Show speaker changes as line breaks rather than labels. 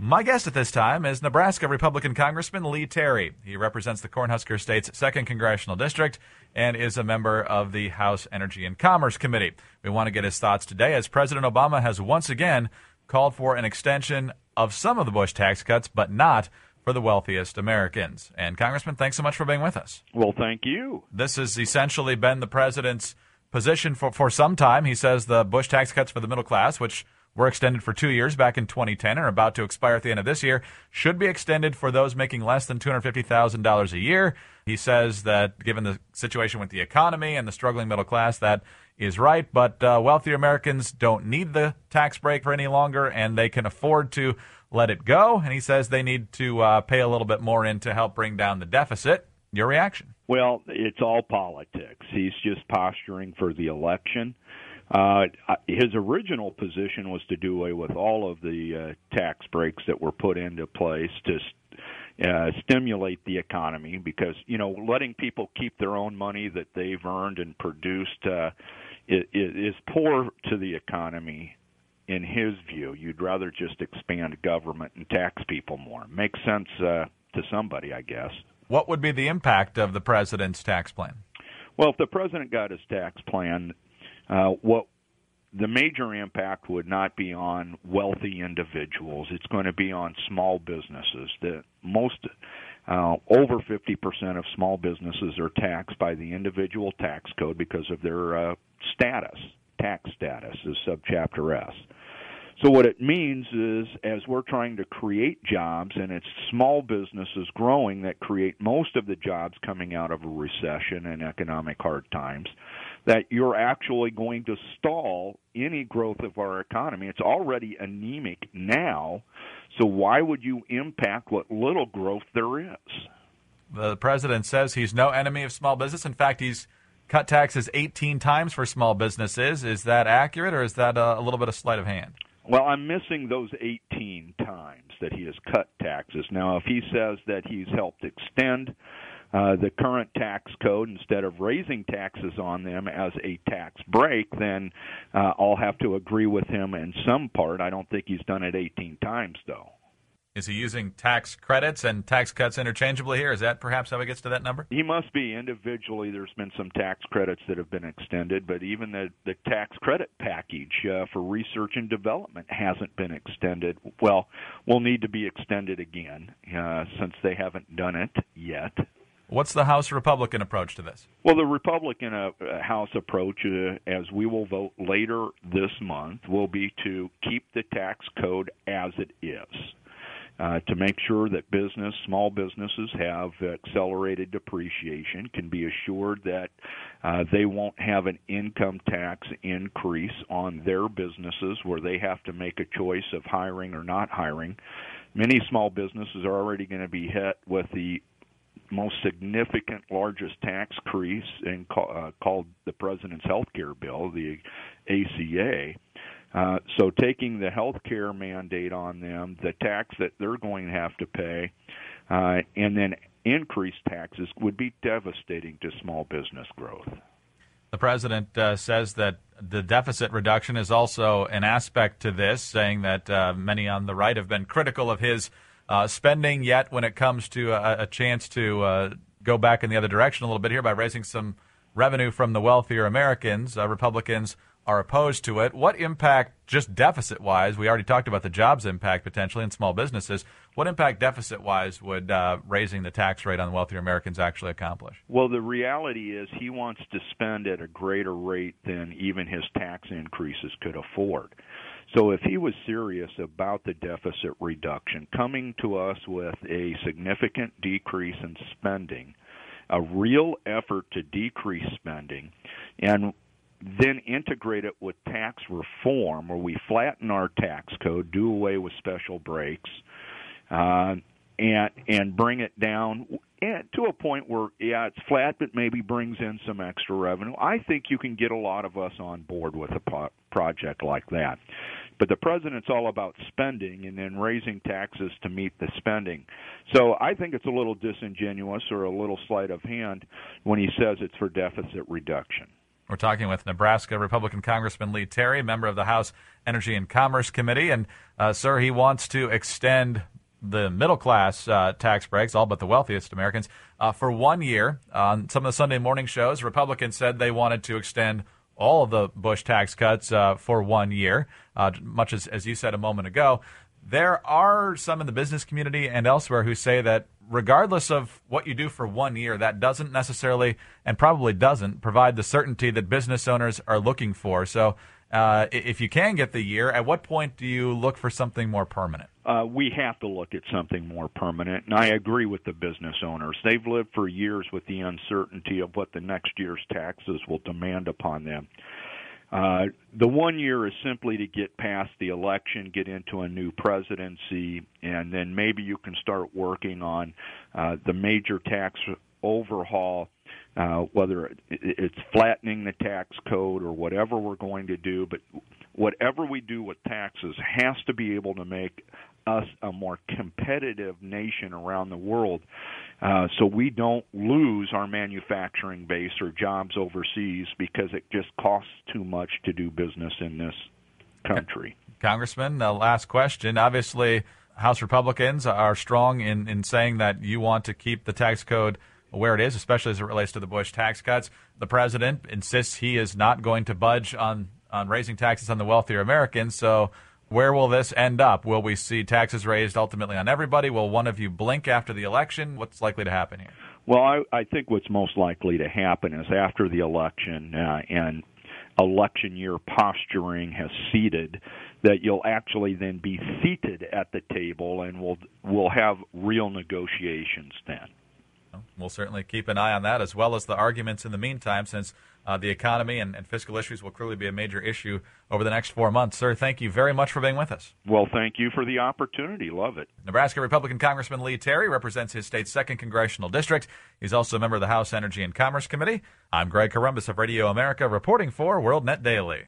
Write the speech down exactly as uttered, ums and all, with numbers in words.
My guest at this time is Nebraska Republican Congressman Lee Terry. He represents the Cornhusker State's second Congressional District and is a member of the House Energy and Commerce Committee. We want to get his thoughts today as President Obama has once again called for an extension of some of the Bush tax cuts, but not for the wealthiest Americans. And Congressman, thanks so much for being with us.
Well, thank you.
This has essentially been the president's position for, for some time. He says the Bush tax cuts for the middle class, which were extended for two years back in twenty ten and are about to expire at the end of this year, should be extended for those making less than two hundred fifty thousand dollars a year. He says that given the situation with the economy and the struggling middle class, that is right, but uh, wealthier Americans don't need the tax break for any longer, and they can afford to let it go. And he says they need to uh, pay a little bit more in to help bring down the deficit. Your reaction?
Well, it's all politics. He's just posturing for the election. Uh, his original position was to do away with all of the uh, tax breaks that were put into place to uh, stimulate the economy because, you know, letting people keep their own money that they've earned and produced uh, is, is poor to the economy. In his view, you'd rather just expand government and tax people more. Makes sense uh, to somebody, I guess.
What would be the impact of the president's tax plan?
Well, if the president got his tax plan, uh, what the major impact would not be on wealthy individuals. It's going to be on small businesses. The most uh, over fifty percent of small businesses are taxed by the individual tax code because of their uh, status. Tax status is subchapter S. So what it means is, as we're trying to create jobs, and it's small businesses growing that create most of the jobs coming out of a recession and economic hard times, that you're actually going to stall any growth of our economy. It's already anemic now, so why would you impact what little growth there is?
The president says he's no enemy of small business. In fact, he's cut taxes eighteen times for small businesses. Is that accurate, or is that a, a little bit of sleight of hand?
Well, I'm missing those eighteen times that he has cut taxes. Now, if he says that he's helped extend uh, the current tax code instead of raising taxes on them as a tax break, then uh, I'll have to agree with him in some part. I don't think he's done it eighteen times, though.
Is he using tax credits and tax cuts interchangeably here? Is that perhaps how he gets to that number?
He must be. Individually, there's been some tax credits that have been extended, but even the, the tax credit package uh, for research and development hasn't been extended. Well, will need to be extended again uh, since they haven't done it yet.
What's the House Republican approach to this?
Well, the Republican uh, House approach, uh, as we will vote later this month, will be to keep the tax code as it is. Uh, to make sure that business, small businesses have accelerated depreciation, can be assured that uh, they won't have an income tax increase on their businesses where they have to make a choice of hiring or not hiring. Many small businesses are already going to be hit with the most significant, largest tax increase in, uh, called the President's Health Care Bill, the A C A. Uh, so taking the health care mandate on them, the tax that they're going to have to pay, uh, and then increased taxes would be devastating to small business growth.
The president uh, says that the deficit reduction is also an aspect to this, saying that uh, many on the right have been critical of his uh, spending, yet when it comes to a, a chance to uh, go back in the other direction a little bit here by raising some revenue from the wealthier Americans, uh, Republicans are opposed to it. What impact, just deficit-wise, we already talked about the jobs impact potentially in small businesses, what impact deficit-wise would uh, raising the tax rate on wealthier Americans actually accomplish?
Well, the reality is he wants to spend at a greater rate than even his tax increases could afford. So if he was serious about the deficit reduction, coming to us with a significant decrease in spending, a real effort to decrease spending, and then integrate it with tax reform, where we flatten our tax code, do away with special breaks, uh, and and bring it down to a point where, yeah, it's flat, but maybe brings in some extra revenue. I think you can get a lot of us on board with a pro- project like that. But the president's all about spending and then raising taxes to meet the spending. So I think it's a little disingenuous or a little sleight of hand when he says it's for deficit reduction.
We're talking with Nebraska Republican Congressman Lee Terry, member of the House Energy and Commerce Committee. And, uh, sir, he wants to extend the middle-class uh, tax breaks, all but the wealthiest Americans, uh, for one year. On some of the Sunday morning shows, Republicans said they wanted to extend all of the Bush tax cuts uh, for one year, uh, much as, as you said a moment ago. There are some in the business community and elsewhere who say that regardless of what you do for one year, that doesn't necessarily, and probably doesn't, provide the certainty that business owners are looking for. So uh, if you can get the year, at what point do you look for something more permanent?
Uh, we have to look at something more permanent, and I agree with the business owners. They've lived for years with the uncertainty of what the next year's taxes will demand upon them. Uh, the one year is simply to get past the election, get into a new presidency, and then maybe you can start working on uh, the major tax overhaul, uh, whether it's flattening the tax code or whatever we're going to do. But whatever we do with taxes has to be able to make us a more competitive nation around the world, uh, so we don't lose our manufacturing base or jobs overseas because it just costs too much to do business in this country.
Congressman, the last question. Obviously, House Republicans are strong in, in saying that you want to keep the tax code where it is, especially as it relates to the Bush tax cuts. The president insists he is not going to budge on, on raising taxes on the wealthier Americans, so where will this end up? Will we see taxes raised ultimately on everybody? Will one of you blink after the election? What's likely to happen here?
Well, I, I think what's most likely to happen is after the election uh, and election year posturing has seated, that you'll actually then be seated at the table and we'll, we'll have real negotiations then.
We'll certainly keep an eye on that, as well as the arguments in the meantime, since uh, the economy and, and fiscal issues will clearly be a major issue over the next four months. Sir, thank you very much for being with us.
Well, thank you for the opportunity. Love it.
Nebraska Republican Congressman Lee Terry represents his state's second congressional district. He's also a member of the House Energy and Commerce Committee. I'm Greg Corombos of Radio America, reporting for WorldNet Daily.